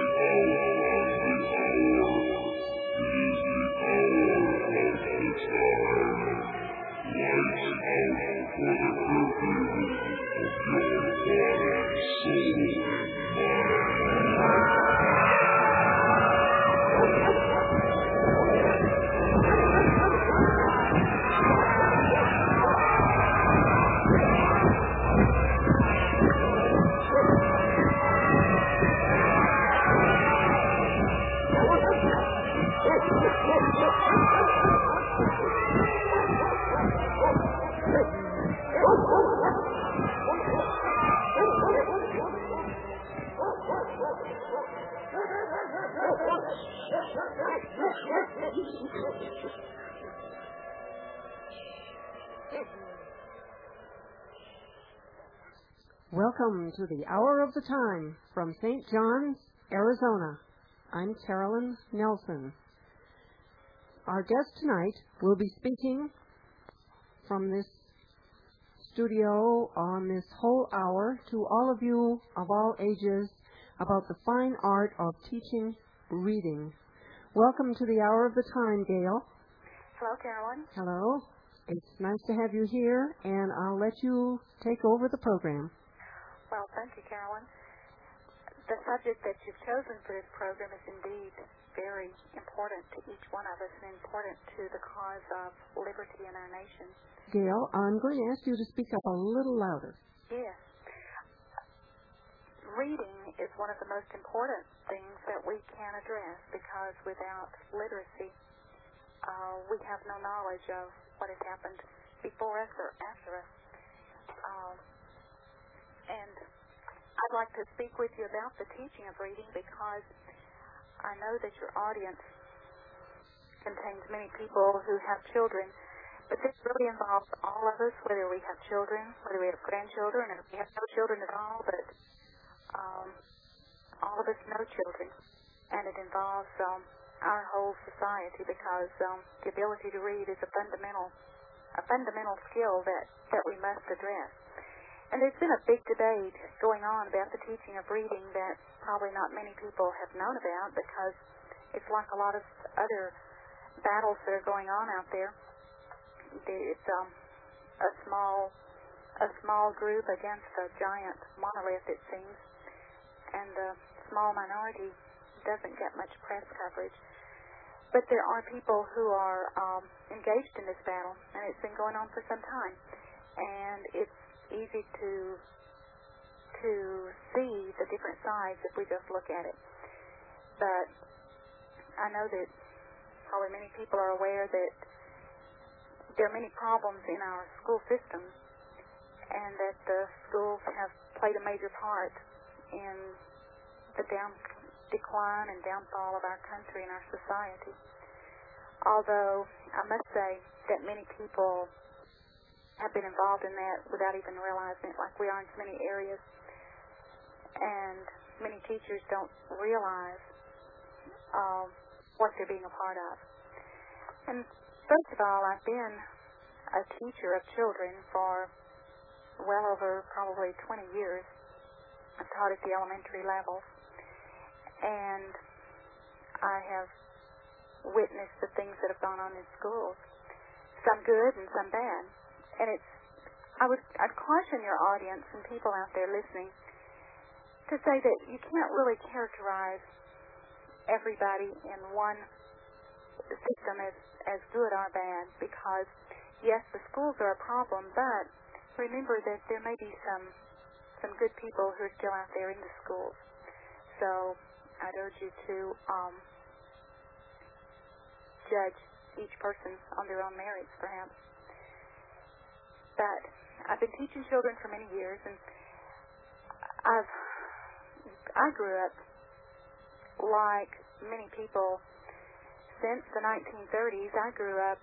Welcome to the Hour of the Time from St. John's, Arizona. I'm Carolyn Nelson. Our guest tonight will be speaking from this studio on this whole hour to all of you of all ages about the fine art of teaching reading. Welcome to the Hour of the Time, Gail. Hello, Carolyn. Hello. It's nice to have you here, and I'll let you take over the program. Well, thank you, Carolyn. The subject that you've chosen for this program is indeed very important to each one of us and important to the cause of liberty in our nation. Gail, I'm going to ask you to speak up a little louder. Yes. Reading is one of the most important things that we can address because without literacy, we have no knowledge of what has happened before us or after us. And I'd like to speak with you about the teaching of reading because I know that your audience contains many people who have children, but this really involves all of us, whether we have children, whether we have grandchildren, or if we have no children at all, but all of us know children, and it involves our whole society because the ability to read is a fundamental skill that we must address. And there's been a big debate going on about the teaching of reading that probably not many people have known about because it's like a lot of other battles that are going on out there. It's a small group against a giant monolith, it seems, and the small minority doesn't get much press coverage. But there are people who are engaged in this battle, and it's been going on for some time. And it's easy to see the different sides if we just look at it. But I know that probably many people are aware that there are many problems in our school system and that the schools have played a major part in the decline and downfall of our country and our society. Although I must say that many people have been involved in that without even realizing it, like we are in so many areas. And many teachers don't realize what they're being a part of. And first of all, I've been a teacher of children for well over probably 20 years. I've taught at the elementary level. And I have witnessed the things that have gone on in schools, some good and some bad. And I'd caution your audience and people out there listening to say that you can't really characterize everybody in one system as good or bad because, yes, the schools are a problem, but remember that there may be some good people who are still out there in the schools. So I'd urge you to judge each person on their own merits, perhaps. But I've been teaching children for many years, and I grew up like many people since the 1930s. I grew up,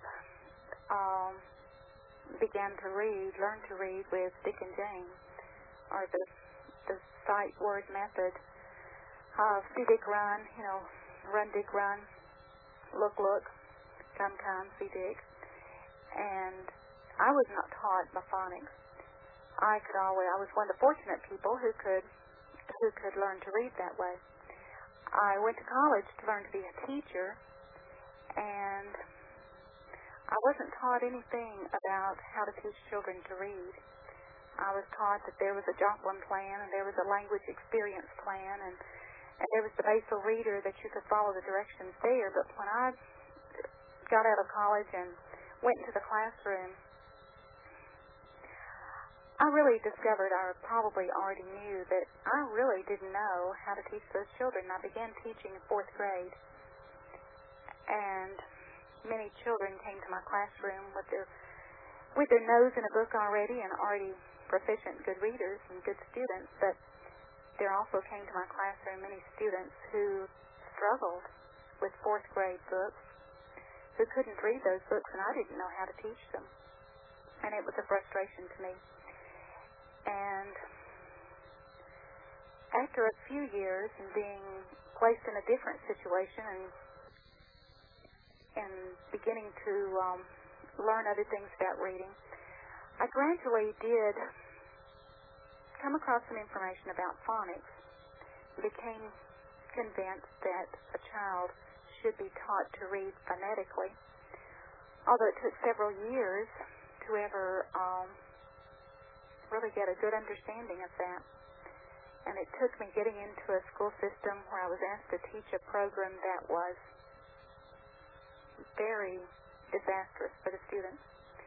began to learn to read with Dick and Jane, or the sight word method of see Dick run, run Dick run, look, come, see Dick. And I was not taught phonics. I was one of the fortunate people who could learn to read that way. I went to college to learn to be a teacher, and I wasn't taught anything about how to teach children to read. I was taught that there was a Joplin plan, and there was a language experience plan, and there was the basal reader that you could follow the directions there. But when I got out of college and went into the classroom, I really discovered, I probably already knew, that I really didn't know how to teach those children. I began teaching in 4th grade, and many children came to my classroom with their nose in a book already and already proficient, good readers and good students. But there also came to my classroom many students who struggled with 4th grade books, who couldn't read those books, and I didn't know how to teach them. And it was a frustration to me. And after a few years and being placed in a different situation and beginning to learn other things about reading, I gradually did come across some information about phonics. I became convinced that a child should be taught to read phonetically, although it took several years to ever really get a good understanding of that. And it took me getting into a school system where I was asked to teach a program that was very disastrous for the students.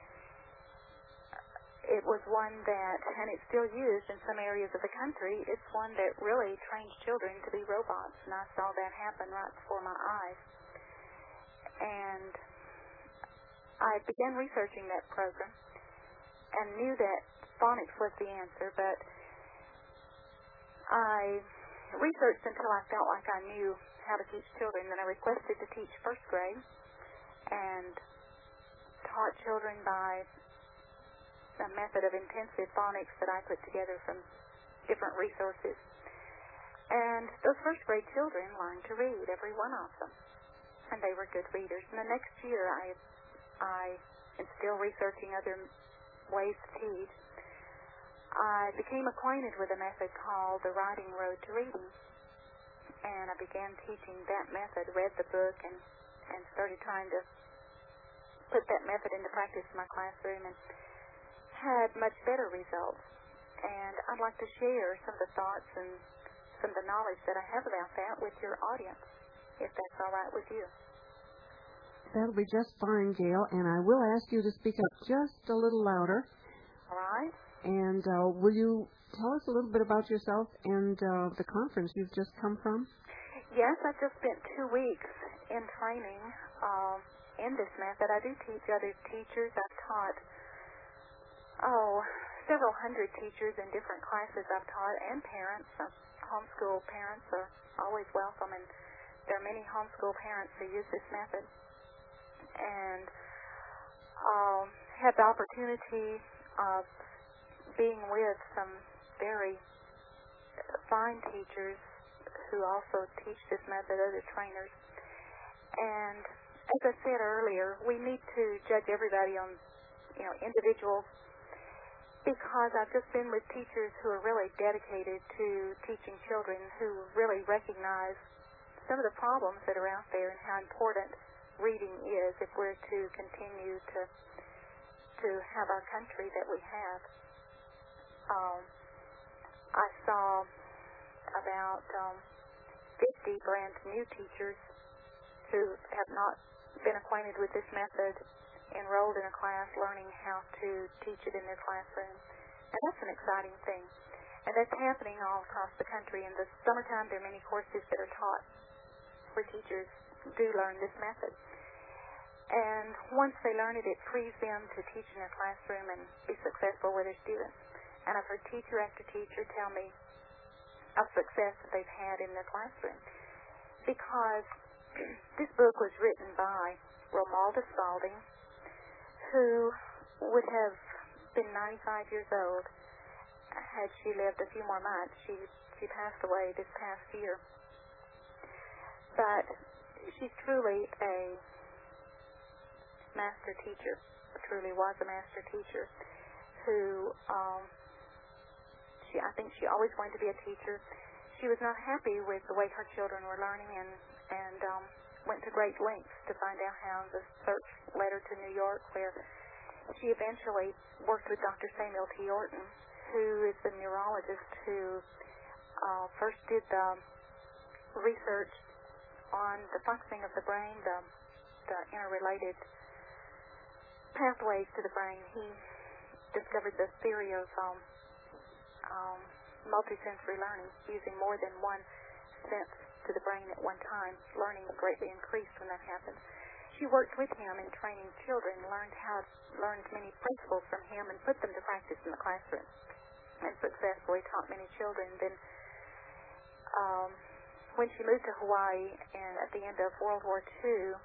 It was one that, and it's still used in some areas of the country, it's one that really trains children to be robots, and I saw that happen right before my eyes. And I began researching that program and knew that phonics was the answer, but I researched until I felt like I knew how to teach children. Then I requested to teach 1st grade and taught children by a method of intensive phonics that I put together from different resources. And those 1st grade children learned to read, every one of them, and they were good readers. And the next year I am still researching other ways to teach. I became acquainted with a method called the Writing Road to Reading, and I began teaching that method, read the book, and started trying to put that method into practice in my classroom, and had much better results. And I'd like to share some of the thoughts and some of the knowledge that I have about that with your audience, if that's all right with you. That'll be just fine, Gail, and I will ask you to speak up just a little louder. All right. And will you tell us a little bit about yourself and the conference you've just come from? Yes, I've just spent 2 weeks in training in this method. I do teach other teachers. I've taught, several hundred teachers in different classes I've taught, and parents. Homeschool parents are always welcome, and there are many homeschool parents who use this method. And had the opportunity of being with some very fine teachers who also teach this method, other trainers. And as I said earlier, we need to judge everybody on, individuals, because I've just been with teachers who are really dedicated to teaching children, who really recognize some of the problems that are out there and how important reading is if we're to continue to have our country that we have. I saw about 50 brand new teachers who have not been acquainted with this method enrolled in a class learning how to teach it in their classroom. And that's an exciting thing. And that's happening all across the country. In the summertime, there are many courses that are taught where teachers do learn this method. And once they learn it, it frees them to teach in their classroom and be successful with their students. And I've heard teacher after teacher tell me of success that they've had in their classroom. Because this book was written by Romualda Spalding, who would have been 95 years old had she lived a few more months. She passed away this past year. But she's truly a master teacher, truly was a master teacher, who I think she always wanted to be a teacher. she was not happy with the way her children were learning and went to great lengths to find out how. The search led her to New York, where she eventually worked with Dr. Samuel T. Orton, who is the neurologist who first did the research on the functioning of the brain, the interrelated pathways to the brain. He discovered the theory of multisensory learning, using more than one sense to the brain at one time. Learning greatly increased when that happened. She worked with him in training children, learned many principles from him, and put them to practice in the classroom, and successfully taught many children. Then, when she moved to Hawaii, and at the end of World War II,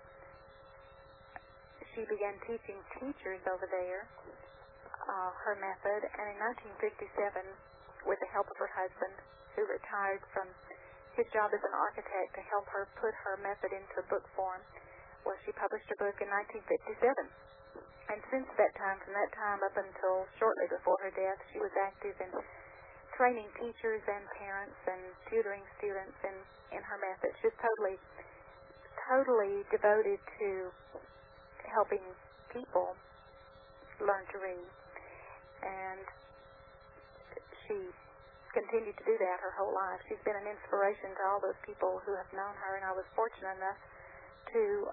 she began teaching teachers over there her method, and in 1957, with the help of her husband, who retired from his job as an architect to help her put her method into book form, well, she published a book in 1957. And since that time, from that time up until shortly before her death, she was active in training teachers and parents and tutoring students in her method. She's totally devoted to helping people learn to read. And she continued to do that her whole life. She's been an inspiration to all those people who have known her, and I was fortunate enough to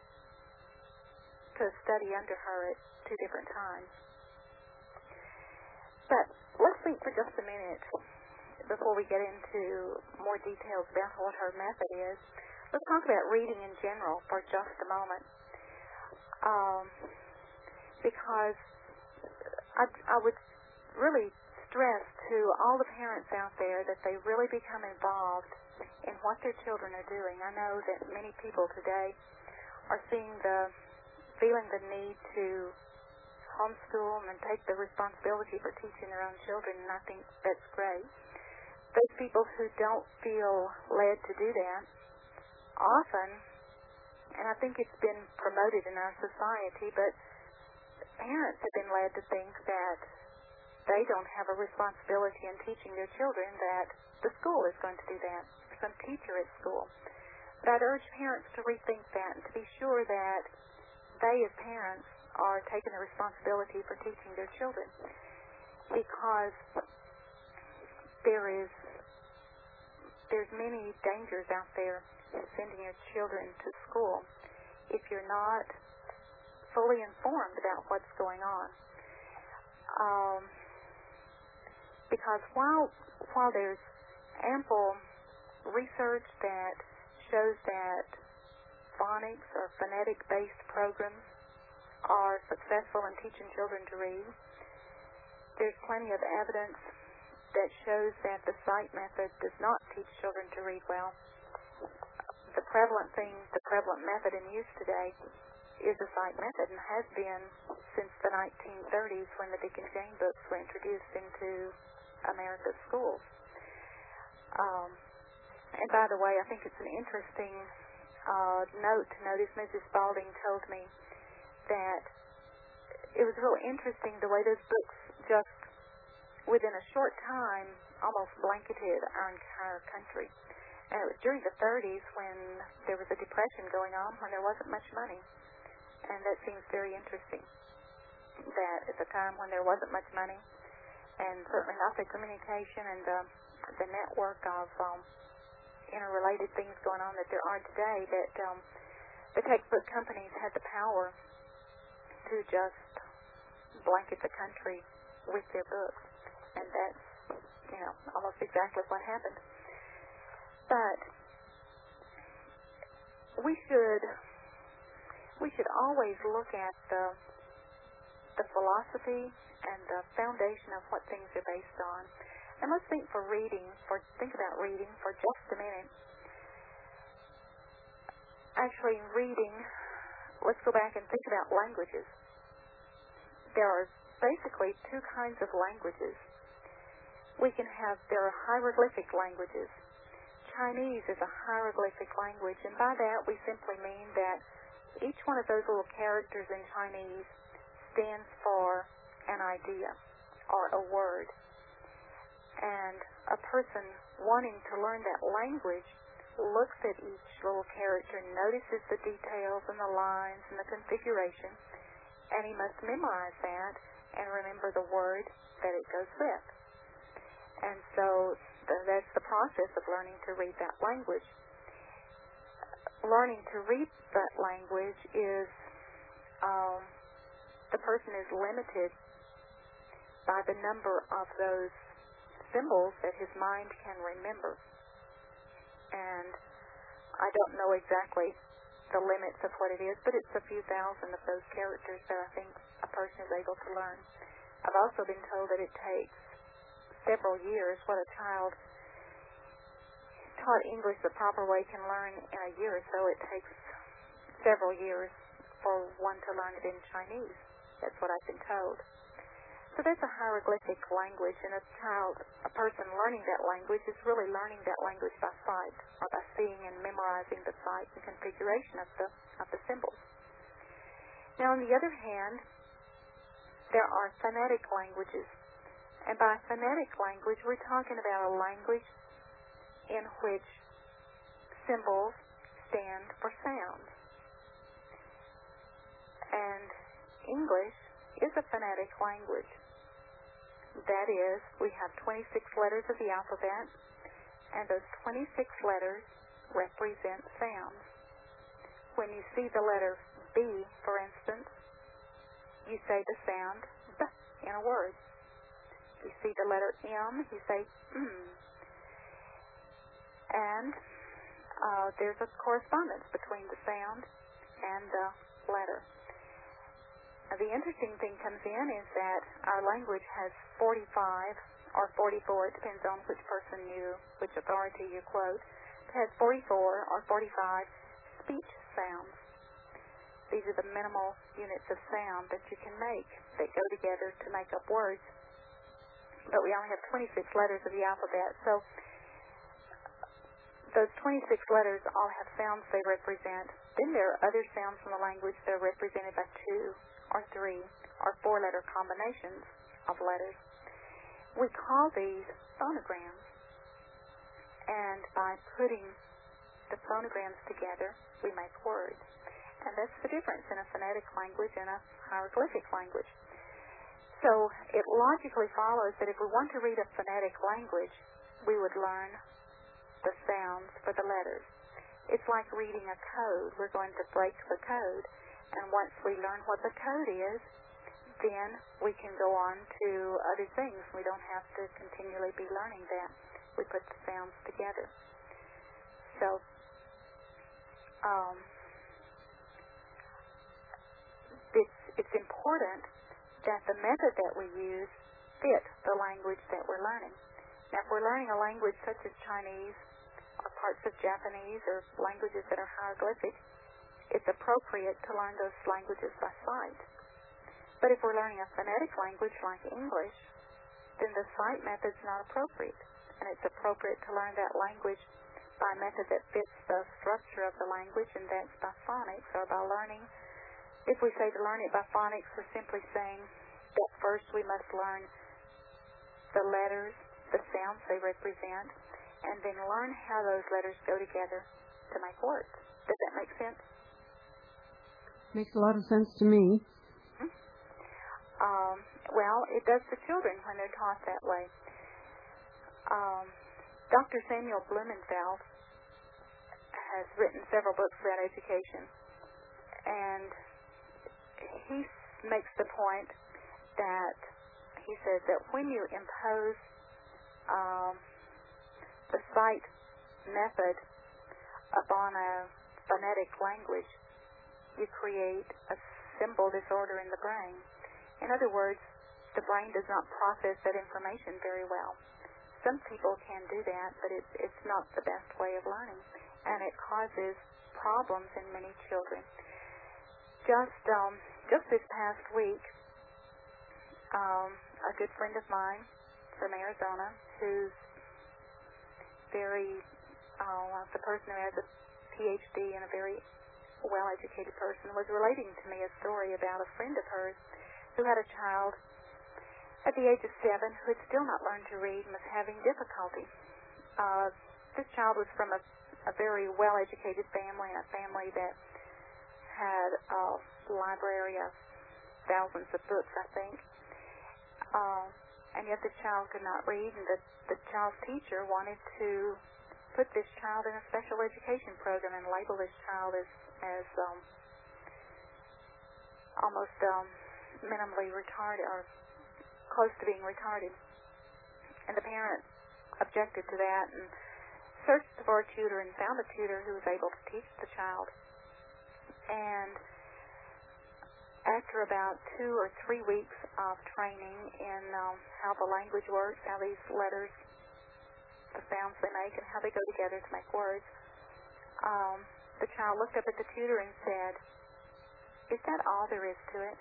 study under her at two different times. But let's think for just a minute before we get into more details about what her method is. Let's talk about reading in general for just a moment, because I would really stress to all the parents out there that they really become involved in what their children are doing. I know that many people today are feeling the need to homeschool and take the responsibility for teaching their own children, and I think that's great. Those people who don't feel led to do that often, and I think it's been promoted in our society, but parents have been led to think that they don't have a responsibility in teaching their children, that the school is going to do that, some teacher at school. But I'd urge parents to rethink that and to be sure that they, as parents, are taking the responsibility for teaching their children, because there's many dangers out there in sending your children to school if you're not fully informed about what's going on. Because while there's ample research that shows that phonics or phonetic-based programs are successful in teaching children to read, there's plenty of evidence that shows that the sight method does not teach children to read well. The prevalent method in use today is the sight method, and has been since the 1930s, when the Dick and Jane books were introduced into America's schools. And by the way, I think it's an interesting note to notice. Mrs. Spalding told me that it was really interesting the way those books just within a short time almost blanketed our entire country. And it was during the 30s, when there was a depression going on, when there wasn't much money. And that seems very interesting, that at the time when there wasn't much money, and certainly not the communication and the network of interrelated things going on that there are today, that the textbook companies had the power to just blanket the country with their books. And that's, almost exactly what happened. But we should always look at the philosophy and the foundation of what things are based on. And let's think about reading for just a minute. Actually, reading, let's go back and think about languages. There are basically two kinds of languages. There are hieroglyphic languages. Chinese is a hieroglyphic language, and by that we simply mean that each one of those little characters in Chinese stands for an idea or a word. And a person wanting to learn that language looks at each little character, notices the details and the lines and the configuration, and he must memorize that and remember the word that it goes with. And so that's the process of learning to read that language. Learning to read that language is, the person is limited by the number of those symbols that his mind can remember. And I don't know exactly the limits of what it is, but it's a few thousand of those characters that I think a person is able to learn. I've also been told that it takes several years. What a child taught English the proper way can learn in a year or so. It takes several years for one to learn it in Chinese. That's what I've been told. So that's a hieroglyphic language, and a person learning that language is really learning that language by sight, or by seeing and memorizing the sight and configuration of the symbols. Now, on the other hand, there are phonetic languages, and by phonetic language, we're talking about a language in which symbols stand for sounds. And English is a phonetic language. That is, we have 26 letters of the alphabet, and those 26 letters represent sounds. When you see the letter B, for instance, you say the sound B in a word. You see the letter M, you say And there's a correspondence between the sound and the letter. The interesting thing comes in is that our language has 45 or 44, it depends on which person which authority you quote. It has 44 or 45 speech sounds. These are the minimal units of sound that you can make that go together to make up words. But we only have 26 letters of the alphabet, so those 26 letters all have sounds they represent. Then there are other sounds in the language that are represented by 2 or 3 or 4 letter combinations of letters. We call these phonograms, and by putting the phonograms together, we make words. And that's the difference in a phonetic language and a hieroglyphic language. So it logically follows that if we want to read a phonetic language, we would learn the sounds for the letters. It's like reading a code. We're going to break the code. And once we learn what the code is, then we can go on to other things. We don't have to continually be learning that. We put the sounds together. So, it's important that the method that we use fit the language that we're learning. Now, if we're learning a language such as Chinese or parts of Japanese or languages that are hieroglyphic, it's appropriate to learn those languages by sight. But if we're learning a phonetic language like English, then the sight method's not appropriate. And it's appropriate to learn that language by a method that fits the structure of the language, and that's by phonics, or by learning. If we say to learn it by phonics, we're simply saying that first we must learn the letters, the sounds they represent, and then learn how those letters go together to make words. Does that make sense? Makes a lot of sense to me. Mm-hmm. Well, it does to children when they're taught that way. Dr. Samuel Blumenfeld has written several books about education, and he makes the point that he says that when you impose the sight method upon a phonetic language, you create a symbol disorder in the brain. In other words, the brain does not process that information very well. Some people can do that, but it's not the best way of learning, and it causes problems in many children. Just this past week, a good friend of mine from Arizona, who's the person who has a PhD and a very well-educated person, was relating to me a story about a friend of hers who had a child at the age of 7 who had still not learned to read and was having difficulty. This child was from a very well-educated family, and a family that had a library of thousands of books, I think. And yet the child could not read, and the child's teacher wanted to put this child in a special education program and label this child as almost minimally retarded or close to being retarded. And the parent objected to that and searched for a tutor and found a tutor who was able to teach the child. And after about 2 or 3 weeks of training in how the language works, how these letters, the sounds they make, and how they go together to make words, the child looked up at the tutor and said, "Is that all there is to it?"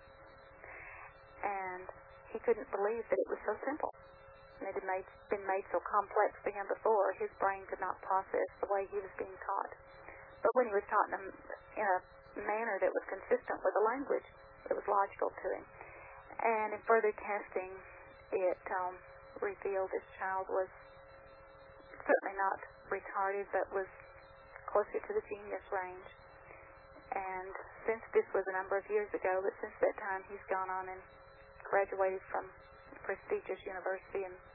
And he couldn't believe that it was so simple. And it had been made so complex to him before, his brain could not process the way he was being taught. But when he was taught in a manner that was consistent with the language, it was logical to him. And in further testing, it revealed this child was certainly not retarded, but was closer to the genius range. And since this was a number of years ago, but since that time he's gone on and graduated from a prestigious university and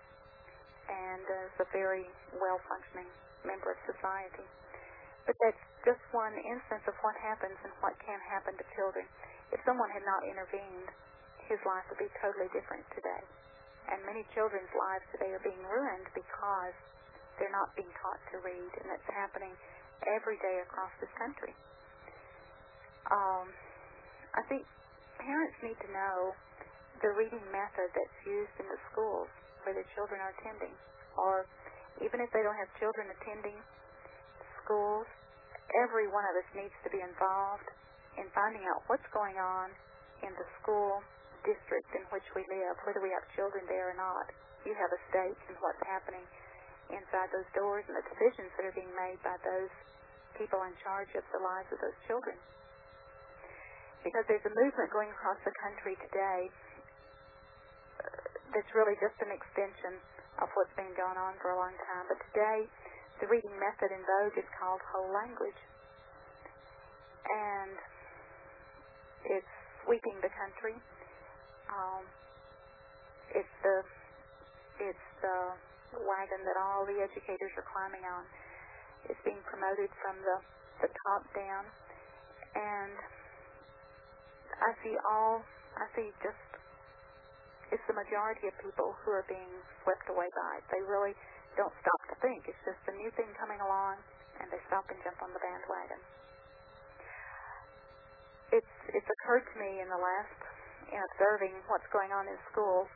is a very well-functioning member of society. But that's just one instance of what happens and what can happen to children. If someone had not intervened, his life would be totally different today. And many children's lives today are being ruined because they're not being taught to read, and that's happening every day across this country. I think parents need to know the reading method that's used in the schools where the children are attending. Or even if they don't have children attending schools, every one of us needs to be involved in finding out what's going on in the school district in which we live, whether we have children there or not. You have a stake in what's happening inside those doors and the decisions that are being made by those people in charge of the lives of those children. Because there's a movement going across the country today that's really just an extension of what's been going on for a long time. But today, the reading method in vogue is called whole language. And it's sweeping the country. It's the wagon that all the educators are climbing on. It's being promoted from the top down. And it's the majority of people who are being swept away by it. They really don't stop to think. It's just a new thing coming along, and they stop and jump on the bandwagon. It's occurred to me in observing what's going on in schools.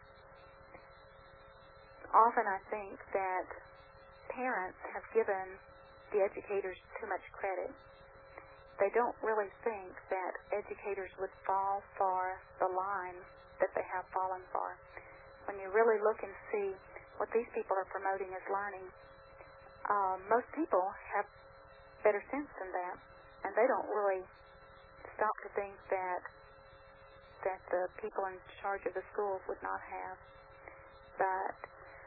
Often I think that parents have given the educators too much credit. They don't really think that educators would fall for the line that they have fallen for. When you really look and see what these people are promoting as learning, most people have better sense than that, and they don't really stop to think that the people in charge of the schools would not have. But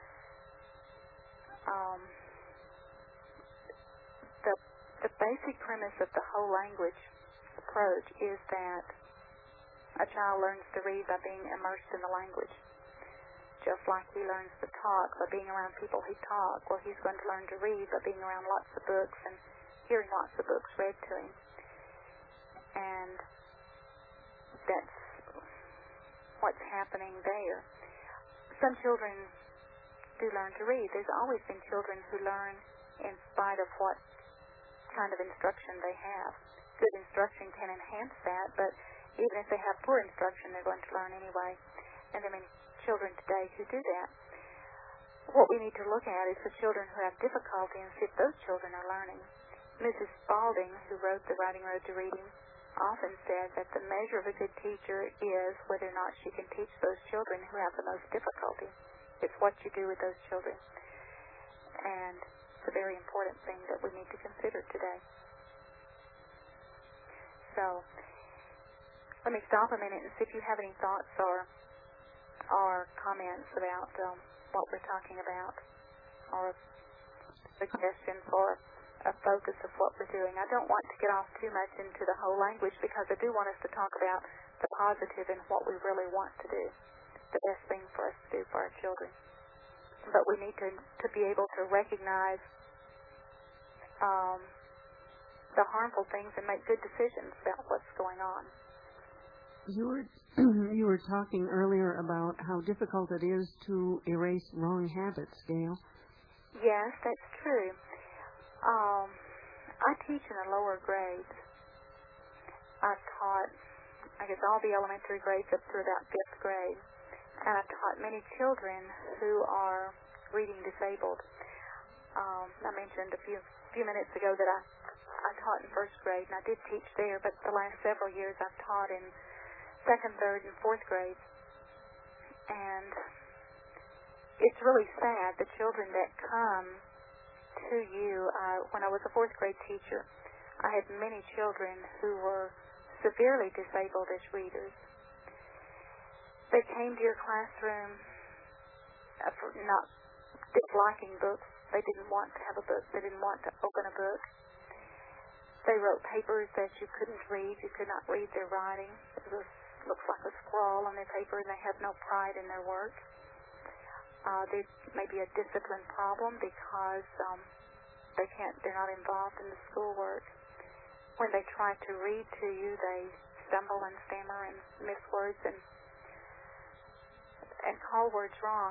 the basic premise of the whole language approach is that a child learns to read by being immersed in the language. Just like he learns to talk by being around people who talk, well, he's going to learn to read by being around lots of books and hearing lots of books read to him. And that's what's happening there. Some children do learn to read. There's always been children who learn in spite of what kind of instruction they have. Good instruction can enhance that, but even if they have poor instruction, they're going to learn anyway. And there are many children today who do that. What we need to look at is the children who have difficulty and see if those children are learning. Mrs. Spalding, who wrote The Writing Road to Reading, often said that the measure of a good teacher is whether or not she can teach those children who have the most difficulty. It's what you do with those children. And it's a very important thing that we need to consider today. So, let me stop a minute and see if you have any thoughts or or comments about what we're talking about, or suggestions for a focus of what we're doing. I don't want to get off too much into the whole language because I do want us to talk about the positive and what we really want to do, the best thing for us to do for our children. But we need to be able to recognize the harmful things and make good decisions about what's going on. You were talking earlier about how difficult it is to erase wrong habits, Gail. Yes, that's true. I teach in the lower grades. I've taught, I guess, all the elementary grades up through about 5th grade. And I've taught many children who are reading disabled. I mentioned a few minutes ago that I taught in 1st grade, and I did teach there, but the last several years I've taught in 2nd, 3rd, and 4th grades. And it's really sad, the children that come to you. When I was a 4th grade teacher, I had many children who were severely disabled as readers. They came to your classroom for not disliking books. They didn't want to have a book. They didn't want to open a book. They wrote papers that you couldn't read. You could not read their writing. It looks like a scrawl on their paper, and they have no pride in their work. There may be a discipline problem because they're not involved in the schoolwork. When they try to read to you, they stumble and stammer and miss words and call words wrong.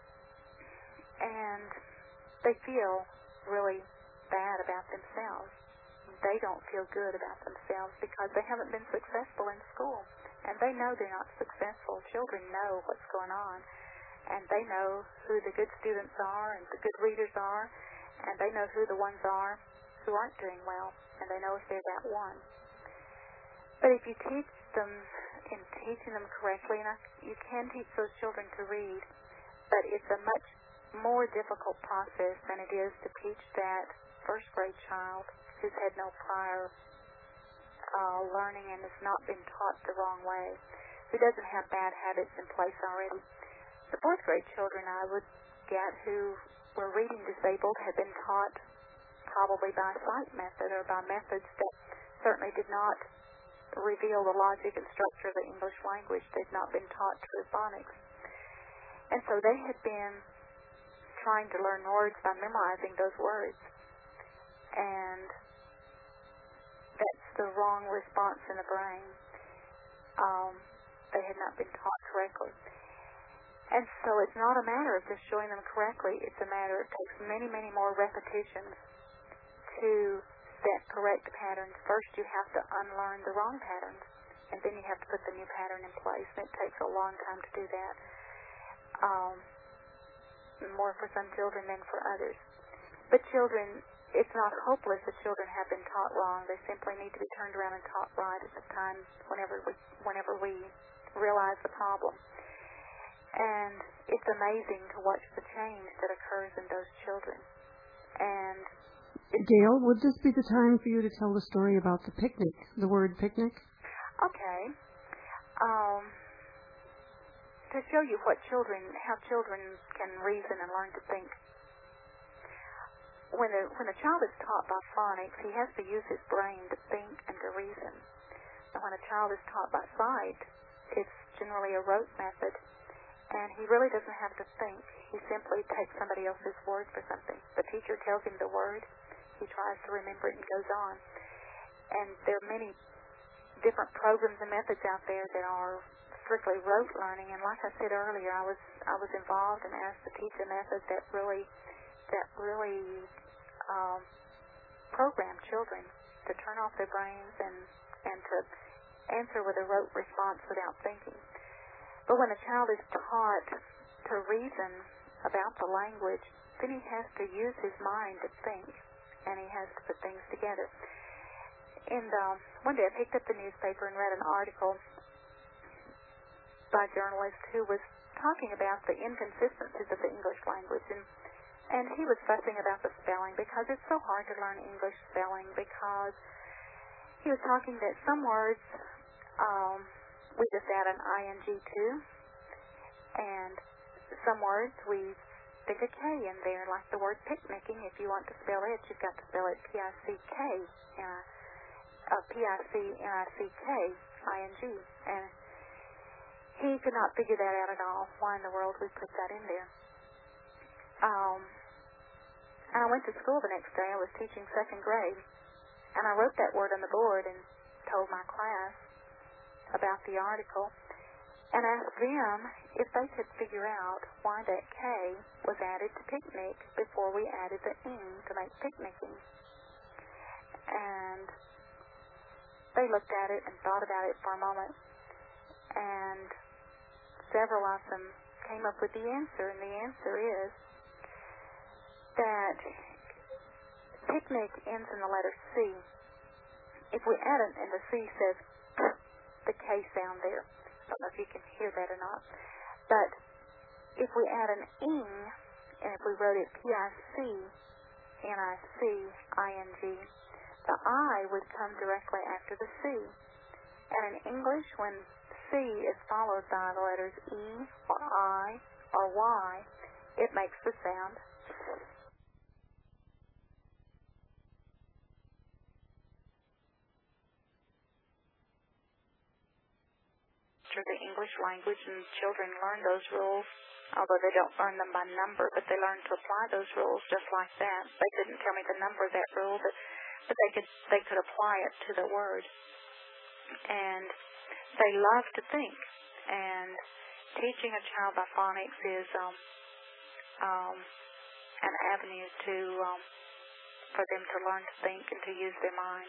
And they feel really bad about themselves. They don't feel good about themselves because they haven't been successful in school. And they know they're not successful. Children know what's going on. And they know who the good students are and the good readers are. And they know who the ones are who aren't doing well. And they know if they're that one. But if you teach them in teaching them correctly, and you can teach those children to read, but it's a much more difficult process than it is to teach that 1st grade child who's had no prior learning and has not been taught the wrong way, who doesn't have bad habits in place already. The 4th grade children I would get who were reading disabled had been taught probably by a sight method or by methods that certainly did not reveal the logic and structure of the English language. They'd not been taught through phonics. And so they had been trying to learn words by memorizing those words. And that's the wrong response in the brain. They had not been taught correctly. And so it's not a matter of just showing them correctly. It's a matter, it takes many, many more repetitions to set correct patterns. First you have to unlearn the wrong patterns, and then you have to put the new pattern in place. And it takes a long time to do that. More for some children than for others. But children, it's not hopeless that children have been taught wrong. They simply need to be turned around and taught right at the time whenever we realize the problem. And it's amazing to watch the change that occurs in those children. And Gail, would this be the time for you to tell the story about the picnic, the word picnic? Okay. To show you how children can reason and learn to think. When a child is taught by phonics, he has to use his brain to think and to reason. And when a child is taught by sight, it's generally a rote method, and he really doesn't have to think. He simply takes somebody else's word for something. The teacher tells him the word, he tries to remember it and goes on. And there are many different programs and methods out there that are strictly rote learning. And like I said earlier, I was involved and asked to teach a method that really program children to turn off their brains and to answer with a rote response without thinking. But when a child is taught to reason about the language, then he has to use his mind to think, and he has to put things together. And one day I picked up the newspaper and read an article by a journalist who was talking about the inconsistencies of the English language, and he was fussing about the spelling because it's so hard to learn English spelling, because he was talking that some words we just add an ing to, And some words we stick a K in there, like the word picnicking. If you want to spell it, you've got to spell it P-I-C-K-N-I-C-K-I-N-G. And he could not figure that out at all, why in the world we put that in there. And I went to school the next day. I was teaching second grade. And I wrote that word on the board and told my class about the article and asked them if they could figure out why that K was added to picnic before we added the ing to make picnicking. And they looked at it and thought about it for a moment. And several of them came up with the answer, and the answer is that picnic ends in the letter C. If we add it, and the C says the K sound there. I don't know if you can hear that or not. But if we add an ing, and if we wrote it P-I-C-N-I-C-I-N-G, the I would come directly after the C. And in English, when C is followed by the letters E or I or Y, it makes the sound. The English language, and children learn those rules, although they don't learn them by number, but they learn to apply those rules just like that. They couldn't tell me the number of that rule, but they could apply it to the word. And they love to think, and teaching a child by phonics is an avenue for them to learn to think and to use their mind.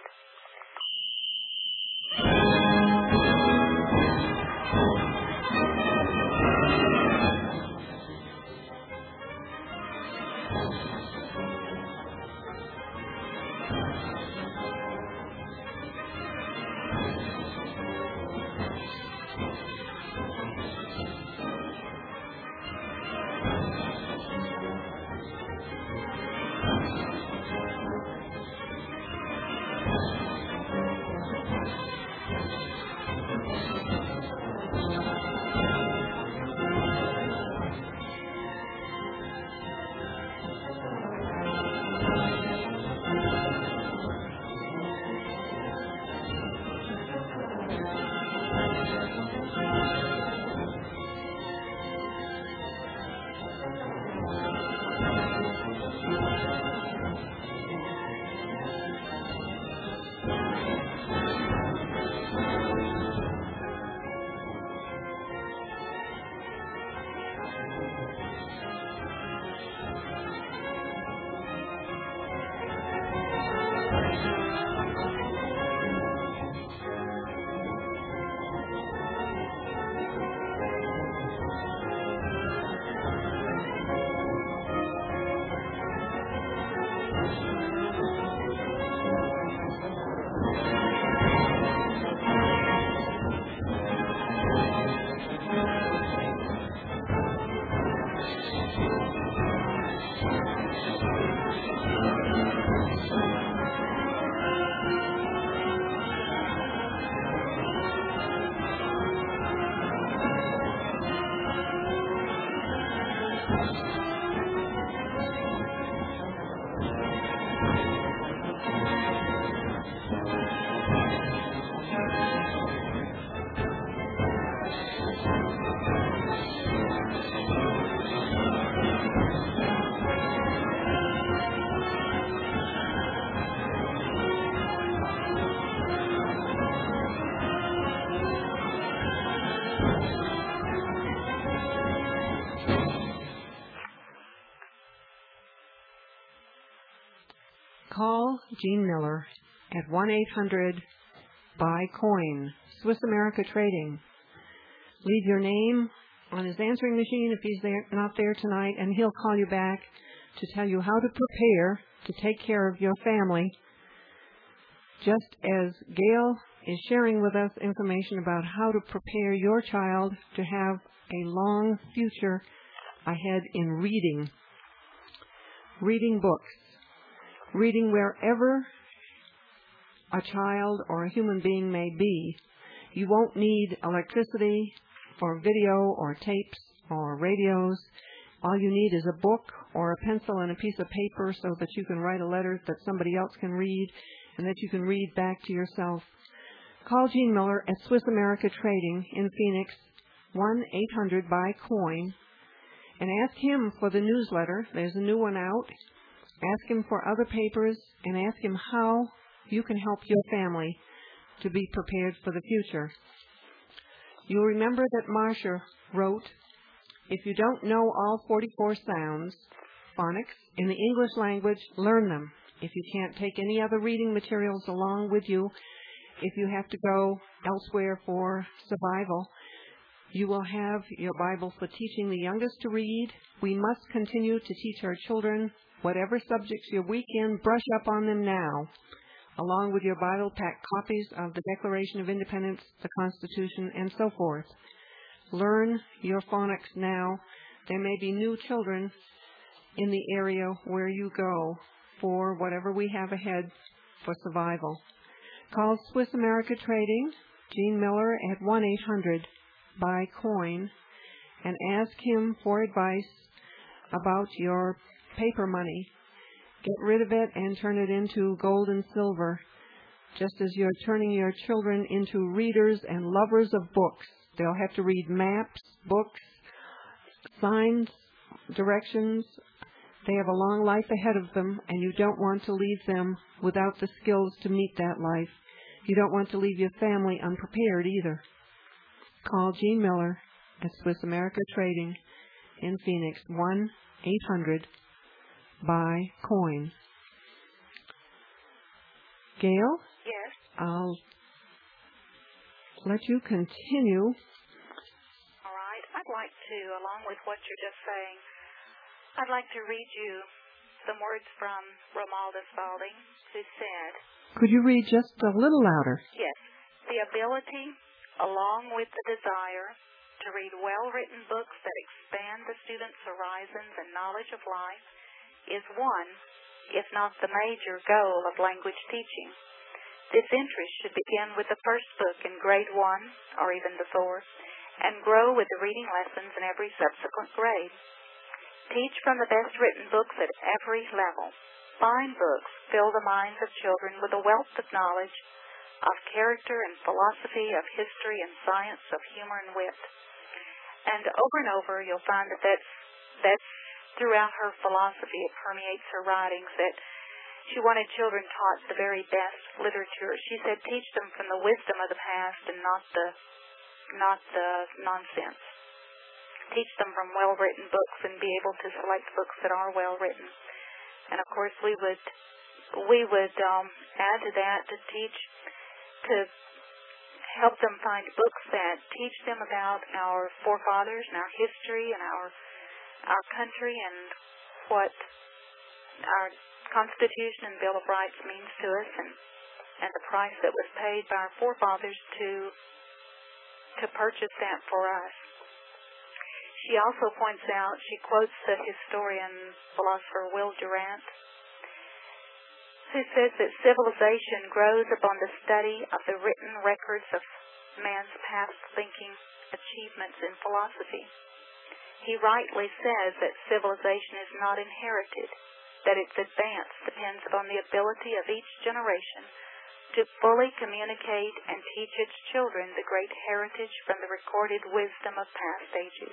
Call Gene Miller at 1-800-BUY-COIN, Swiss America Trading. Leave your name on his answering machine if he's not there tonight, and he'll call you back to tell you how to prepare to take care of your family. Just as Gail is sharing with us information about how to prepare your child to have a long future ahead in reading books, reading wherever a child or a human being may be. You won't need electricity or video or tapes or radios. All you need is a book or a pencil and a piece of paper so that you can write a letter that somebody else can read and that you can read back to yourself. Call Gene Miller at Swiss America Trading in Phoenix, 1-800-BUY-COIN, and ask him for the newsletter. There's a new one out. Ask him for other papers and ask him how you can help your family to be prepared for the future. You'll remember that Marcia wrote, "If you don't know all 44 sounds, phonics, in the English language, learn them. If you can't take any other reading materials along with you, if you have to go elsewhere for survival, you will have your Bible for teaching the youngest to read. We must continue to teach our children whatever subjects you're weak in, brush up on them now. Along with your Bible, pack copies of the Declaration of Independence, the Constitution, and so forth. Learn your phonics now. There may be new children in the area where you go for whatever we have ahead for survival. Call Swiss America Trading, Gene Miller, at 1-800-BUY-COIN, and ask him for advice about your paper money. Get rid of it and turn it into gold and silver, just as you're turning your children into readers and lovers of books. They'll have to read maps, books, signs, directions. They have a long life ahead of them, and you don't want to leave them without the skills to meet that life. You don't want to leave your family unprepared either. Call Gene Miller at Swiss America Trading in Phoenix, 1-800-BUY-COIN. Gail? Yes? I'll let you continue. All right. I'd like to, along with what you're just saying, I'd like to read you some words from Romualdus Spalding, who said, Could you read just a little louder? Yes. The ability, along with the desire, to read well-written books that expand the student's horizons and knowledge of life is one, if not the major, goal of language teaching. This interest should begin with the first book in grade 1, or even before, and grow with the reading lessons in every subsequent grade. Teach from the best written books at every level. Fine books fill the minds of children with a wealth of knowledge, of character and philosophy, of history and science, of humor and wit. And over you'll find that that's throughout her philosophy. It permeates her writings, that she wanted children taught the very best literature. She said, teach them from the wisdom of the past and not the nonsense. Teach them from well-written books and be able to select books that are well-written. And of course, we would add to that to help them find books that teach them about our forefathers and our history and our country and what our Constitution and Bill of Rights means to us, and the price that was paid by our forefathers to purchase that for us. She also points out, she quotes the historian, philosopher Will Durant, who says that civilization grows upon the study of the written records of man's past thinking, achievements in philosophy. He rightly says that civilization is not inherited, that its advance depends upon the ability of each generation to fully communicate and teach its children the great heritage from the recorded wisdom of past ages.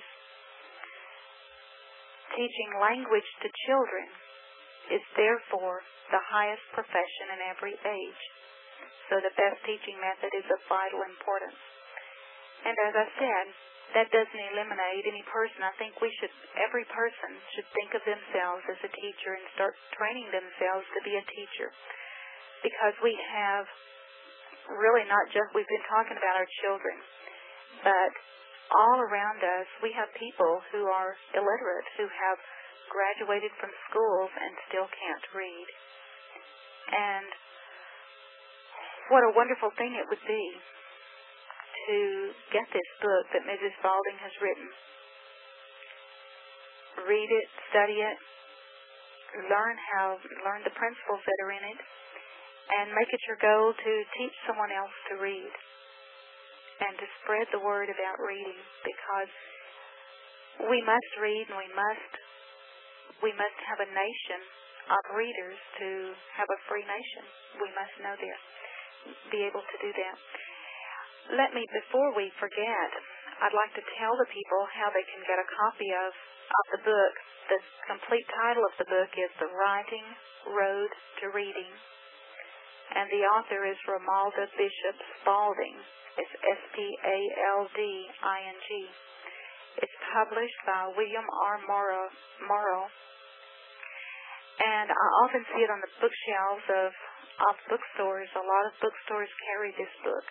Teaching language to children is therefore the highest profession in every age. So the best teaching method is of vital importance. And as I said, that doesn't eliminate any person. I think every person should think of themselves as a teacher and start training themselves to be a teacher. Because we have really not just, we've been talking about our children, but all around us we have people who are illiterate, who have graduated from schools and still can't read. And what a wonderful thing it would be to get this book that Mrs. Spalding has written. Read it, study it, learn the principles that are in it, and make it your goal to teach someone else to read and to spread the word about reading, because we must read, and we must have a nation of readers to have a free nation. We must know that, be able to do that. Before we forget, I'd like to tell the people how they can get a copy of the book. The complete title of the book is The Writing Road to Reading, and the author is Romalda Bishop Spalding. It's Spalding. It's published by William R. Morrow, and I often see it on the bookshelves of bookstores. A lot of bookstores carry this book.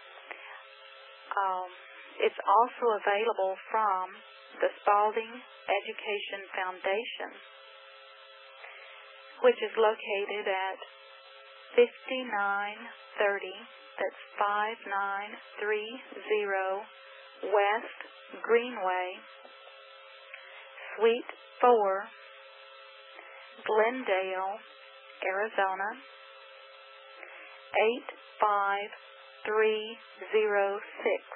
It's also available from the Spalding Education Foundation, which is located at 5930, that's 5930 West Greenway, Suite 4, Glendale, Arizona, 85306.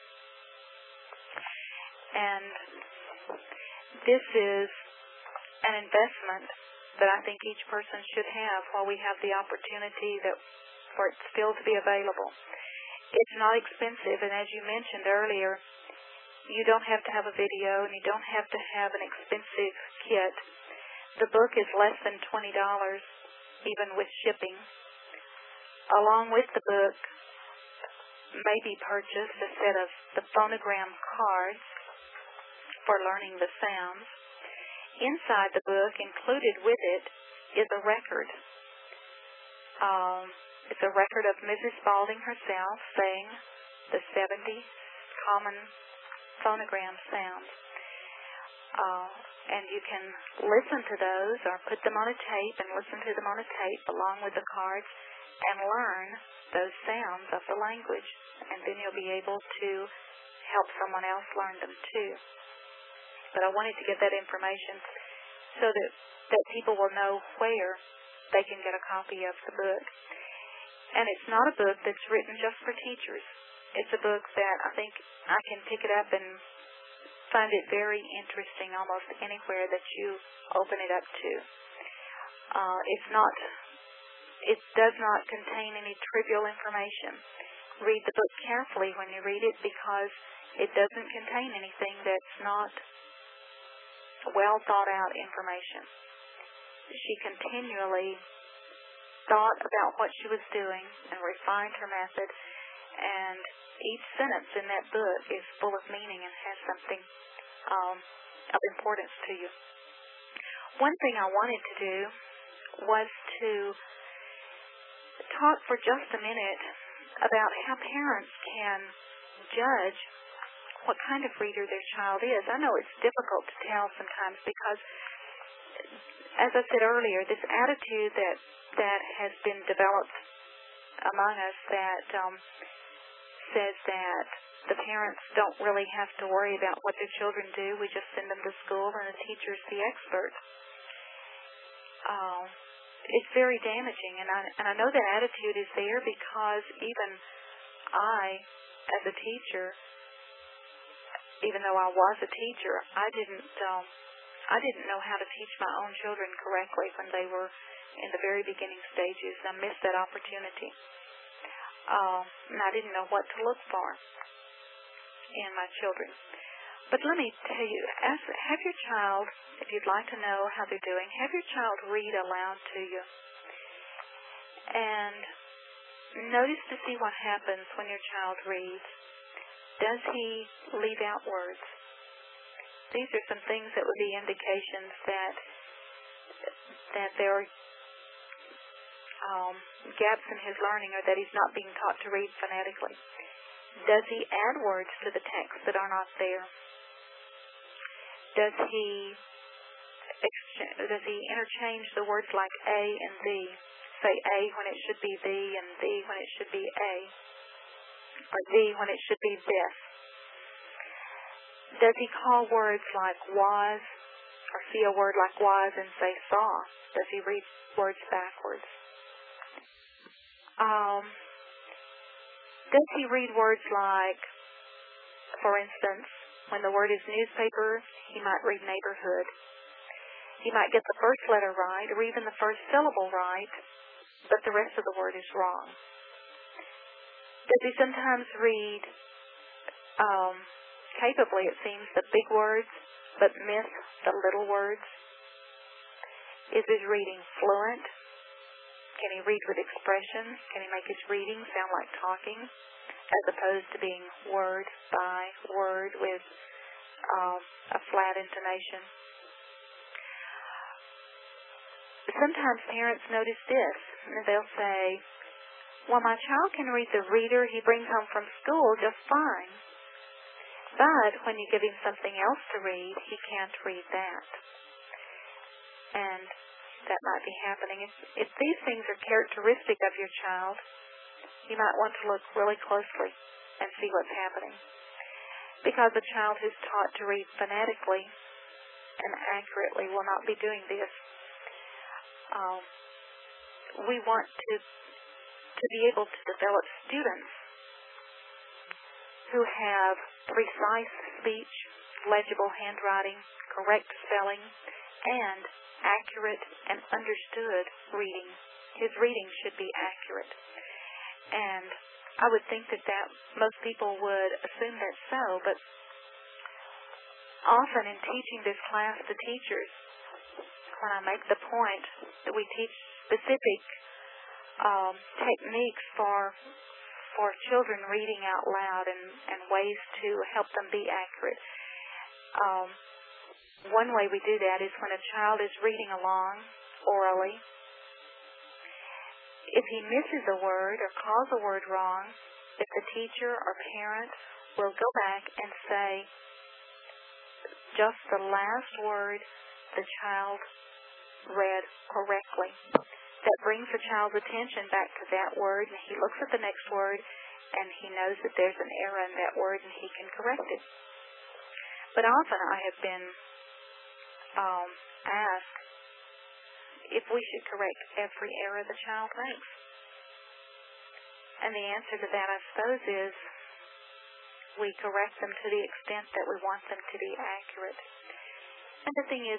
And this is an investment that I think each person should have while we have the opportunity for it still to be available. It's not expensive, and as you mentioned earlier, you don't have to have a video, and you don't have to have an expensive kit. The book is less than $20, even with shipping. Along with the book may be purchased a set of the phonogram cards for learning the sounds. Inside the book, included with it, is a record. It's a record of Mrs. Spalding herself saying the 70 common phonogram sounds. And you can listen to those or put them on a tape and listen to them on a tape along with the cards and learn those sounds of the language. And then you'll be able to help someone else learn them too. But I wanted to get that information so that people will know where they can get a copy of the book. And it's not a book that's written just for teachers. It's a book that I think I can pick it up and find it very interesting almost anywhere that you open it up to. It does not contain any trivial information. Read the book carefully when you read it, because it doesn't contain anything that's not well thought out information. She continually thought about what she was doing and refined her method, and each sentence in that book is full of meaning and has something of importance to you. One thing I wanted to do was to talk for just a minute about how parents can judge what kind of reader their child is. I know it's difficult to tell sometimes because, as I said earlier, this attitude that has been developed among us that says that the parents don't really have to worry about what their children do. We just send them to school and the teacher's the expert. It's very damaging, and I know that attitude is there because even I, as a teacher, even though I was a teacher, I didn't know how to teach my own children correctly when they were in the very beginning stages. I missed that opportunity. And I didn't know what to look for in my children. But let me tell you, have your child, if you'd like to know how they're doing, have your child read aloud to you. And notice to see what happens when your child reads. Does he leave out words? These are some things that would be indications that there are gaps in his learning, or that he's not being taught to read phonetically. Does he add words to the text that are not there? Does he interchange the words like a and the? Say a when it should be the, and the when it should be a, or the when it should be this? Does he call words like was, or see a word like was and say saw? Does he read words backwards? Does he read words like, for instance, When the word is newspaper, he might read neighborhood. He might get the first letter right or even the first syllable right, but the rest of the word is wrong. Does he sometimes read capably, it seems, the big words, but miss the little words? Is his reading fluent? Can he read with expression? Can he make his reading sound like talking, as opposed to being word by word with a flat intonation? Sometimes parents notice this, and they'll say, well, my child can read the reader he brings home from school just fine, but when you give him something else to read, he can't read that. And that might be happening. If these things are characteristic of your child, you might want to look really closely and see what's happening. Because a child who's taught to read phonetically and accurately will not be doing this. We want to be able to develop students who have precise speech, legible handwriting, correct spelling, and accurate and understood reading. His reading should be accurate. And I would think that most people would assume that's so, but often in teaching this class to teachers, when I make the point that we teach specific techniques for children reading out loud and ways to help them be accurate. One way we do that is when a child is reading along orally. If he misses a word or calls a word wrong, if the teacher or parent will go back and say just the last word the child read correctly. That brings the child's attention back to that word, and he looks at the next word, and he knows that there's an error in that word, and he can correct it. But often I have been asked if we should correct every error the child makes. And the answer to that, I suppose, is we correct them to the extent that we want them to be accurate. And the thing is,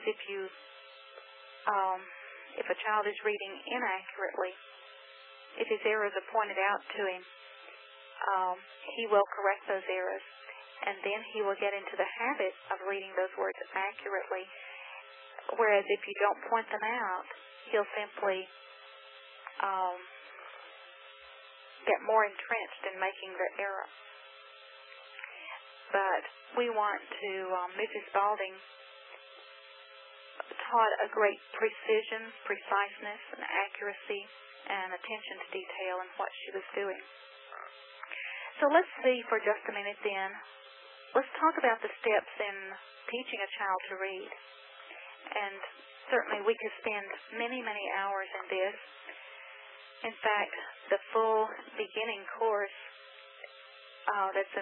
if a child is reading inaccurately, if his errors are pointed out to him, he will correct those errors. And then he will get into the habit of reading those words accurately. Whereas if you don't point them out, he'll simply get more entrenched in making the error. But we want to, Mrs. Spalding taught a great precision, preciseness, and accuracy, and attention to detail in what she was doing. So let's see for just a minute then. Let's talk about the steps in teaching a child to read. And certainly we could spend many, many hours in this. In fact, the full beginning course that's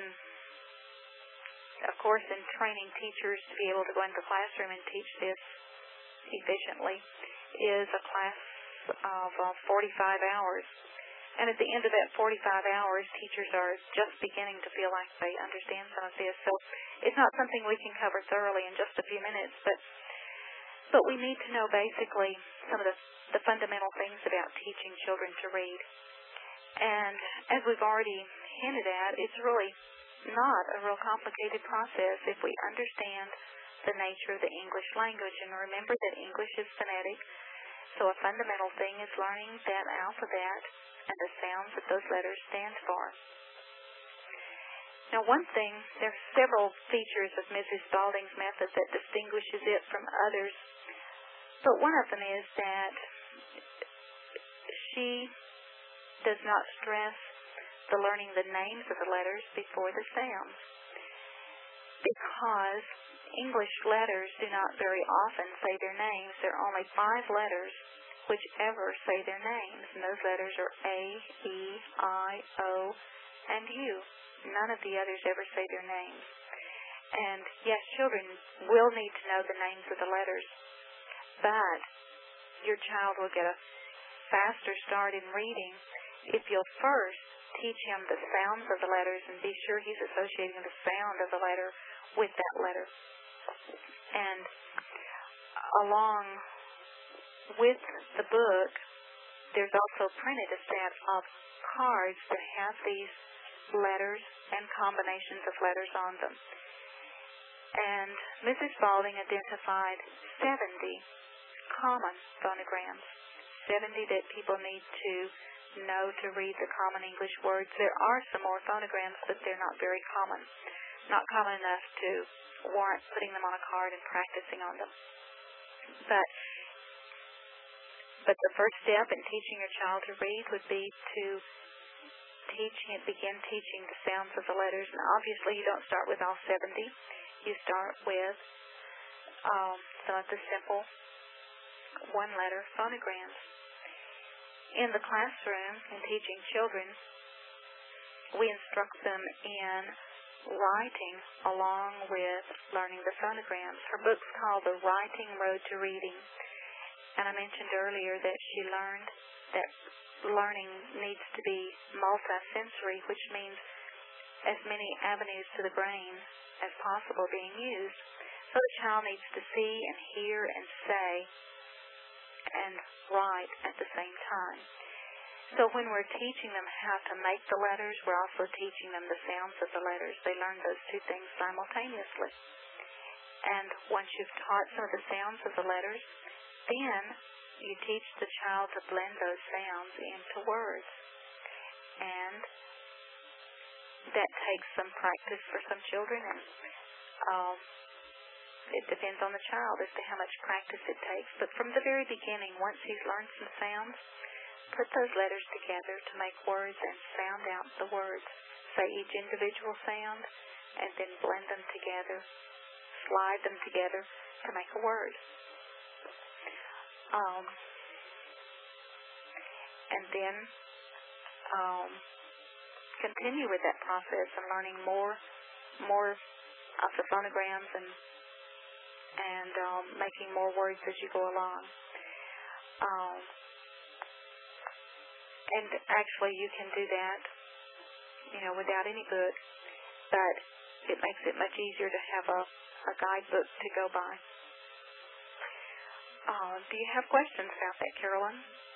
a course in training teachers to be able to go into the classroom and teach this efficiently is a class of 45 hours. And at the end of that 45 hours, teachers are just beginning to feel like they understand some of this. So it's not something we can cover thoroughly in just a few minutes, but we need to know basically some of the fundamental things about teaching children to read. And as we've already hinted at, it's really not a real complicated process if we understand the nature of the English language. And remember that English is phonetic, so a fundamental thing is learning that alphabet and the sounds that those letters stand for. Now, one thing, there are several features of Mrs. Spalding's method that distinguishes it from others, but one of them is that she does not stress the learning the names of the letters before the sounds, because English letters do not very often say their names. There are only 5 letters which ever say their names, and those letters are A, E, I, O, and U. None of the others ever say their names. And yes, children will need to know the names of the letters, but your child will get a faster start in reading if you'll first teach him the sounds of the letters and be sure he's associating the sound of the letter with that letter. And along with the book, there's also printed a set of cards that have these letters and combinations of letters on them. And Mrs. Spalding identified 70 common phonograms, 70 that people need to know to read the common English words. There are some more phonograms, but they're not very common, not common enough to warrant putting them on a card and practicing on them. But the first step in teaching your child to read would be to begin teaching the sounds of the letters. And obviously you don't start with all 70. You start with some of the simple one-letter phonograms. In the classroom, in teaching children, we instruct them in writing along with learning the phonograms. Her book's called The Writing Road to Reading. And I mentioned earlier that she learned that learning needs to be multisensory, which means as many avenues to the brain as possible being used. So the child needs to see and hear and say and write at the same time. So when we're teaching them how to make the letters, we're also teaching them the sounds of the letters. They learn those two things simultaneously. And once you've taught some of the sounds of the letters, then you teach the child to blend those sounds into words. And that takes some practice for some children, and it depends on the child as to how much practice it takes. But from the very beginning, once he's learned some sounds, put those letters together to make words and sound out the words. Say each individual sound and then blend them together, slide them together to make a word. And then continue with that process and learning more of the phonograms and making more words as you go along. And actually you can do that, without any book, but it makes it much easier to have a guidebook to go by. Do you have questions about that, Carolyn?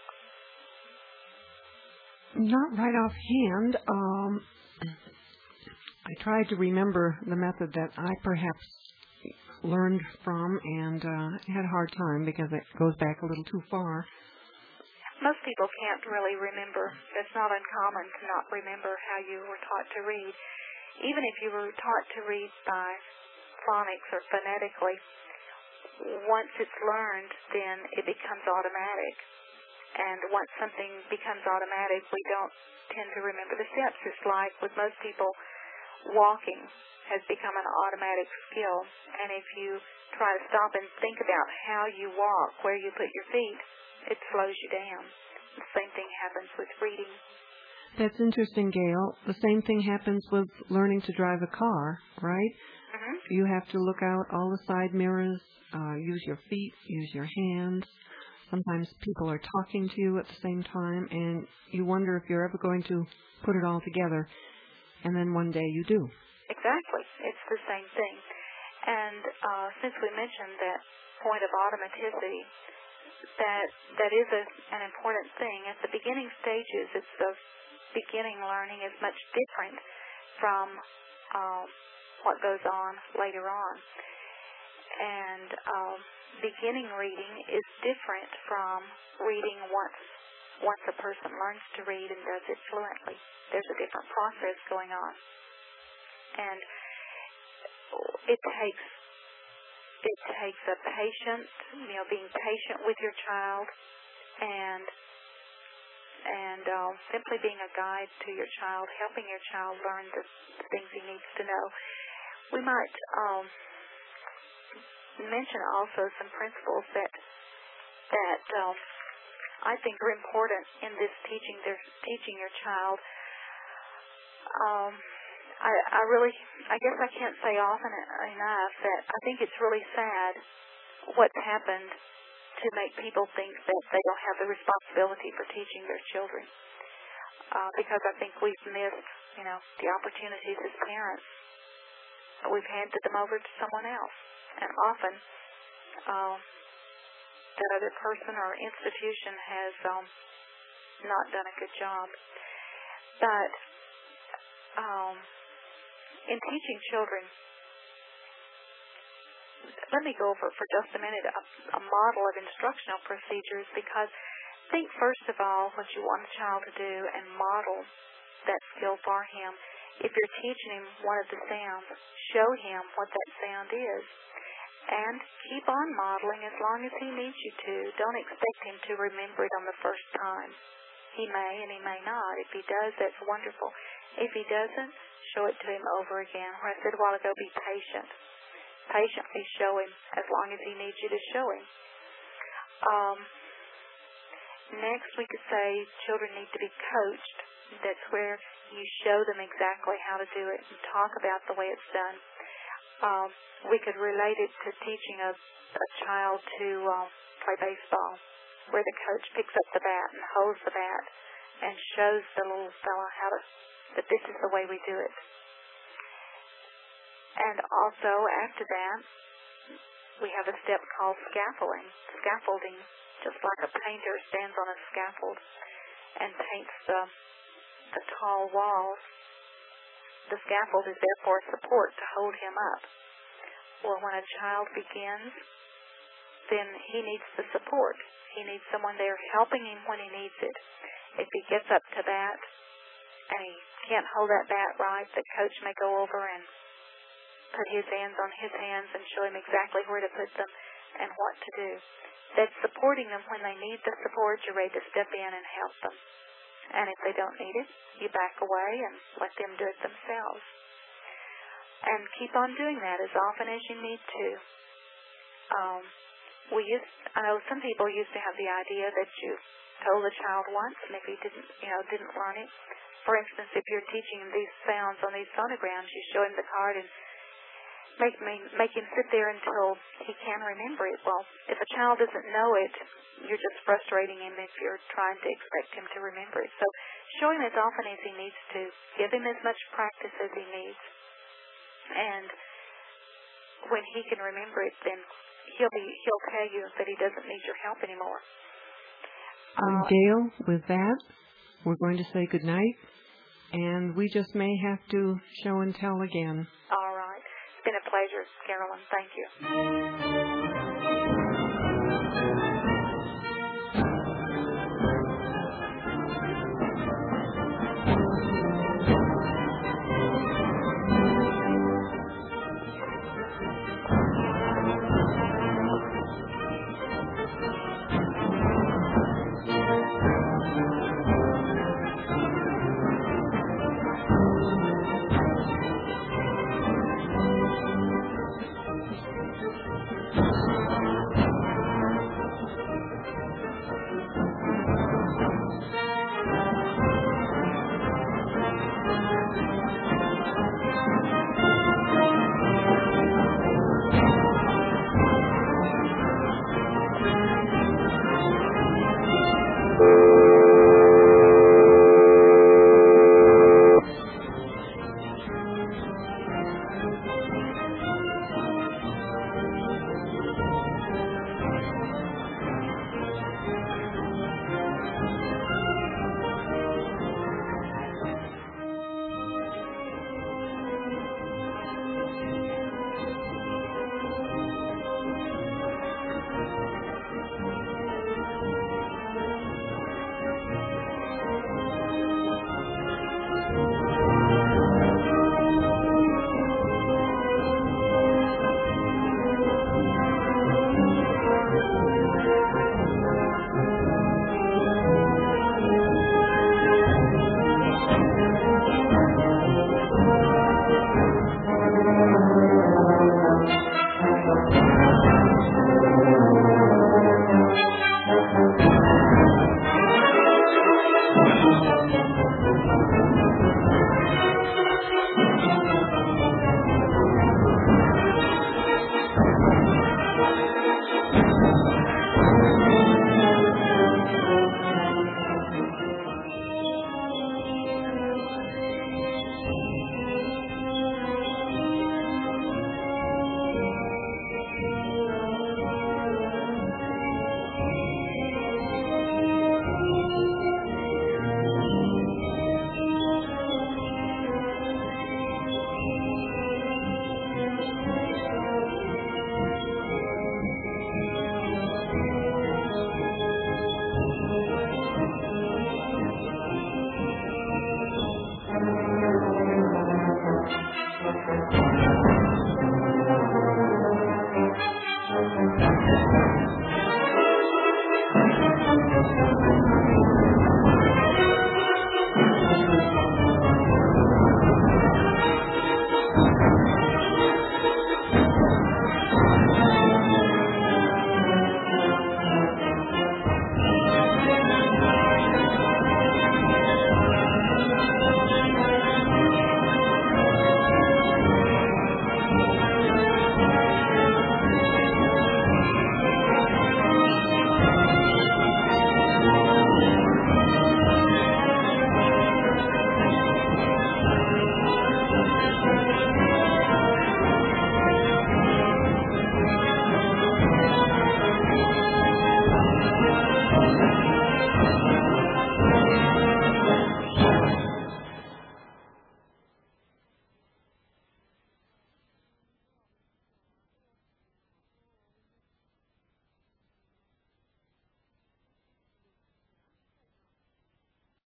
Not right offhand. I tried to remember the method that I perhaps learned from and had a hard time because it goes back a little too far. Most people can't really remember. It's not uncommon to not remember how you were taught to read. Even if you were taught to read by phonics or phonetically, once it's learned, then it becomes automatic. And once something becomes automatic, we don't tend to remember the steps. It's like with most people, walking has become an automatic skill. And if you try to stop and think about how you walk, where you put your feet, it slows you down. The same thing happens with reading. That's interesting, Gail. The same thing happens with learning to drive a car, right? Mm-hmm. You have to look out all the side mirrors, use your feet, use your hands. Sometimes people are talking to you at the same time, and you wonder if you're ever going to put it all together. And then one day you do. Exactly. It's the same thing. And since we mentioned that point of automaticity, that is an important thing. At the beginning stages, it's the beginning learning is much different from what goes on later on. And beginning reading is different from reading once a person learns to read and does it fluently. There's a different process going on. And it takes a patience, being patient with your child and simply being a guide to your child, helping your child learn the things he needs to know. We might mention also some principles that I think are important in this teaching your child. I guess I can't say often enough that I think it's really sad what's happened to make people think that they don't have the responsibility for teaching their children. because I think we've missed, the opportunities as parents. We've handed them over to someone else. And often, that other person or institution has not done a good job. But in teaching children, let me go over for just a minute a model of instructional procedures, because think first of all what you want a child to do and model that skill for him. If you're teaching him one of the sounds, show him what that sound is. And keep on modeling as long as he needs you to. Don't expect him to remember it on the first time. He may and he may not. If he does, that's wonderful. If he doesn't, show it to him over again. Where I said a while ago, be patient. Patiently show him as long as he needs you to show him. Next, we could say children need to be coached. That's where you show them exactly how to do it and talk about the way it's done. We could relate it to teaching a child to play baseball, where the coach picks up the bat and holds the bat and shows the little fella that this is the way we do it. And also, after that, we have a step called scaffolding. Scaffolding, just like a painter stands on a scaffold and paints the tall walls. The scaffold is therefore support to hold him up. Well, when a child begins, then he needs the support. He needs someone there helping him when he needs it. If he gets up to bat and he can't hold that bat right, the coach may go over and put his hands on his hands and show him exactly where to put them and what to do. That's supporting them when they need the support. You're ready to step in and help them. And if they don't need it, you back away and let them do it themselves. And keep on doing that as often as you need to. I know some people used to have the idea that you told the child once, and if he didn't learn it. For instance, if you're teaching him these sounds on these phonograms, you show him the card and make him sit there until he can remember it. Well, if a child doesn't know it, you're just frustrating him if you're trying to expect him to remember it. So show him as often as he needs to. Give him as much practice as he needs. And when he can remember it, then he'll tell you that he doesn't need your help anymore. Gail, with that, we're going to say goodnight, and we just may have to show and tell again. All right. It's been a pleasure, Carolyn. Thank you.